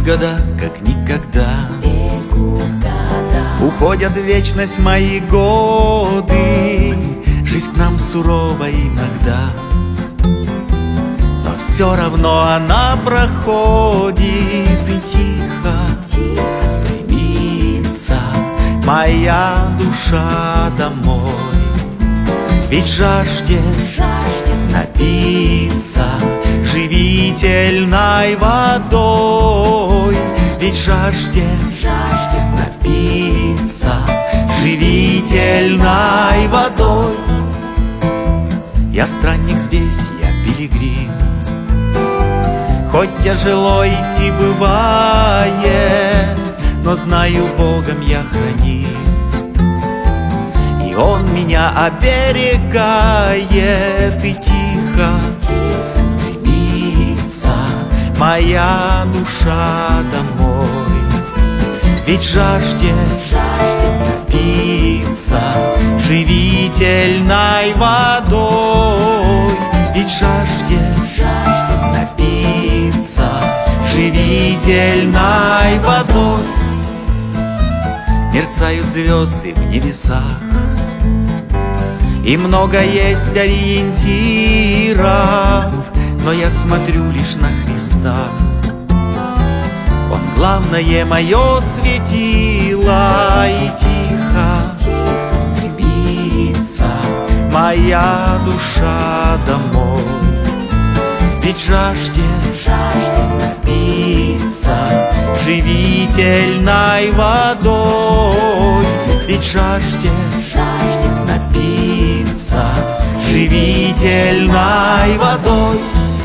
Бегут года, как никогда, бегут года. Уходят в вечность мои годы. Жизнь к нам сурова иногда, но все равно она проходит. И тихо, Тихо стремится моя душа домой. Ведь жаждет напиться живительной водой. Ведь жаждет напиться живительной водой. Я странник здесь, я пилигрим, хоть тяжело идти бывает, но знаю, Богом я храним, и Он меня оберегает. И тихо стремится моя душа домой. Ведь жаждет напиться живительной водой. Ведь жаждет напиться живительной водой. Мерцают звезды в небесах, и много есть ориентиров, но я смотрю лишь на Христа. Он главное мое светило. И тихо стремится моя душа домой. Ведь жаждет напиться живительной водой. Ведь жаждет напиться живительной водой.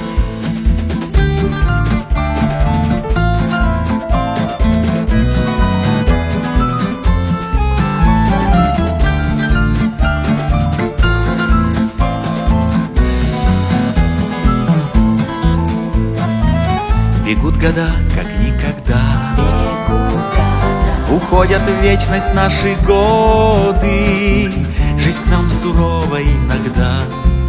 Бегут года, как никогда, бегут года. Уходят в вечность наши годы. Жизнь к нам сурова иногда,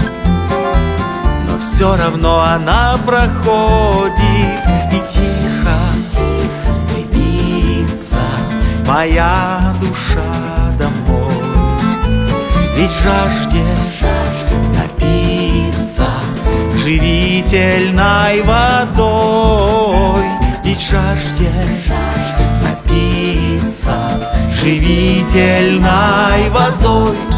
но все равно она проходит. И тихо стремится моя душа домой. Ведь жаждет напиться живительной водой. Ведь жаждет напиться живительной водой.